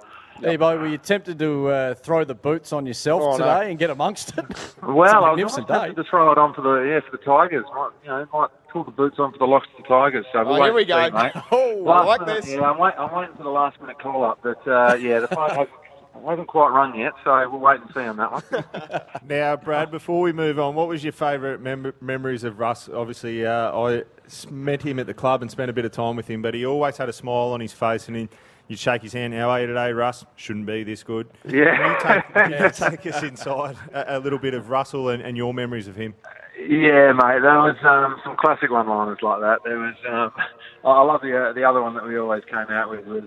Ebo, were you tempted to throw the boots on yourself today and get amongst it? Well, I was tempted to throw it on for the Tigers. Might pull the boots on for the Locks to Tigers. So here we go. Mate. Oh, I like this. Yeah, I'm waiting for the last minute call up, but the phone hasn't quite rung yet, so we'll wait and see on that one. Now, Brad, before we move on, what was your favourite memories of Russ? Obviously, I met him at the club and spent a bit of time with him, but he always had a smile on his face, and you'd shake his hand. How are you today, Russ? Shouldn't be this good. Yeah. Can you take us inside a little bit of Russell and your memories of him? Yeah, mate. There was some classic one-liners like that. There was. I love the other one that we always came out with was,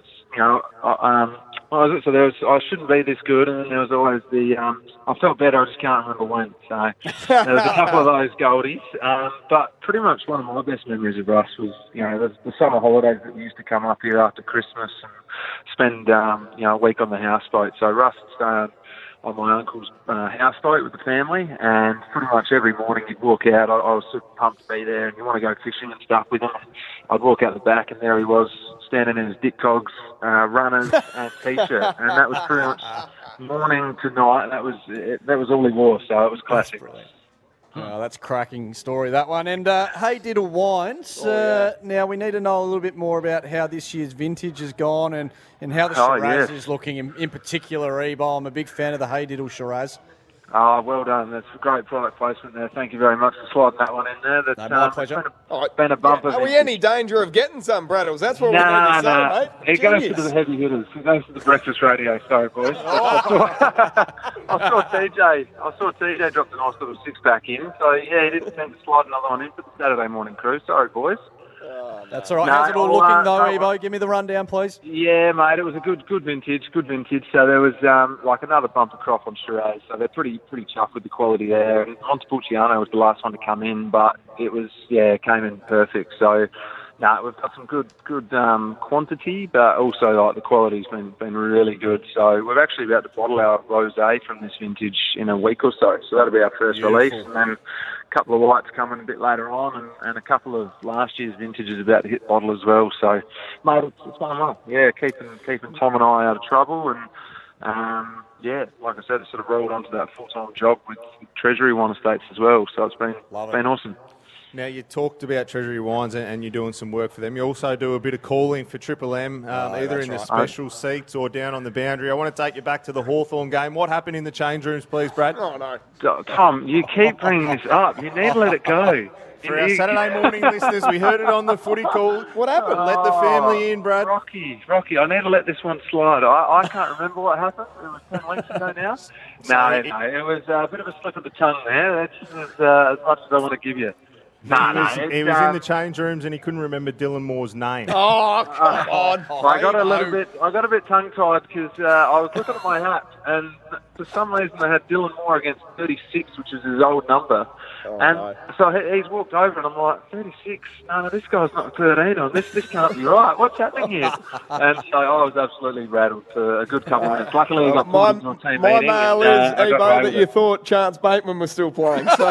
what was it? So there was, I shouldn't be this good, and then there was always the, I felt better, I just can't remember when. So there was a couple of those goldies. But pretty much one of my best memories of Russ was, the summer holidays that we used to come up here after Christmas and spend, a week on the houseboat. So Russ would stay on my uncle's houseboat with the family, and pretty much every morning he'd walk out. I was super pumped to be there, and you want to go fishing and stuff with him. I'd walk out the back, and there he was, standing in his Dick Cogs runners and t-shirt, and that was pretty much morning to night. That was all he wore, so it was classic. Oh, that's a cracking story, that one. And Hey Diddle Wines, now we need to know a little bit more about how this year's vintage has gone and how the Shiraz is looking in particular, Ebo. I'm a big fan of the Hey Diddle Shiraz. Oh, well done. That's a great product placement there. Thank you very much for sliding that one in there. That's my pleasure. Been a bumper. Are we any danger of getting some, Braddles? That's what we need to say, mate. It goes to the heavy hitters. It goes to the breakfast radio. Sorry, boys. I saw TJ drop a nice little six-pack in. So, yeah, he didn't tend to slide another one in for the Saturday morning crew. Sorry, boys. That's all right. How's it all looking, though, Ebo? Give me the rundown, please. Yeah, mate, it was a good vintage. So there was another bumper crop on Shiraz. So they're pretty chuffed with the quality there. And Montepulciano was the last one to come in, but it was, came in perfect. So, we've got some good quantity, but also the quality's been really good. So we're actually about to bottle our rosé from this vintage in a week or so. So that'll be our first release, and then a couple of whites coming a bit later on, and a couple of last year's vintages about to hit bottle as well. So, mate, it's going well. Yeah, keeping Tom and I out of trouble, and like I said, it sort of rolled onto that full-time job with Treasury Wine Estates as well. So it's been awesome. Now, you talked about Treasury Wines and you're doing some work for them. You also do a bit of calling for Triple M, either in the special seats or down on the boundary. I want to take you back to the Hawthorn game. What happened in the change rooms, please, Brad? Oh, no. Tom, you keep bringing this up. You need to let it go. For our Saturday morning listeners, we heard it on the footy call. What happened? Let the family in, Brad. Rocky, I need to let this one slide. I can't remember what happened. It was 10 weeks ago now. No, it was a bit of a slip of the tongue there. That's as much as I want to give you. He was in the change rooms and he couldn't remember Dylan Moore's name. Oh, come on! I got a bit tongue tied because I was looking at my hat, and for some reason they had Dylan Moore against 36, which is his old number. So he's walked over, and I'm like, 36? No, this guy's not 13 on. This can't be right. What's happening here? And so I was absolutely rattled for a good couple of minutes. Luckily, I got pulled into a team meeting. My mail is, Ebo, that you thought Chance Bateman was still playing. So.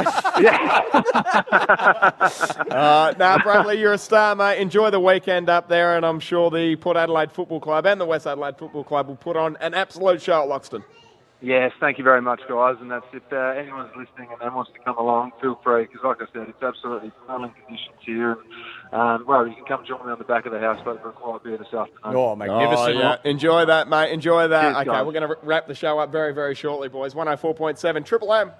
Bradley, you're a star, mate. Enjoy the weekend up there, and I'm sure the Port Adelaide Football Club and the West Adelaide Football Club will put on an absolute show at Loxton. Yes, thank you very much, guys. And that's if anyone's listening and wants to come along, feel free, because like I said, it's absolutely stunning conditions here. And, you can come join me on the back of the houseboat for a quiet beer this afternoon. Oh, magnificent. Yeah. Enjoy that, mate. Enjoy that. Cheers, okay, guys. we're going to wrap the show up very, very shortly, boys. 104.7 Triple M.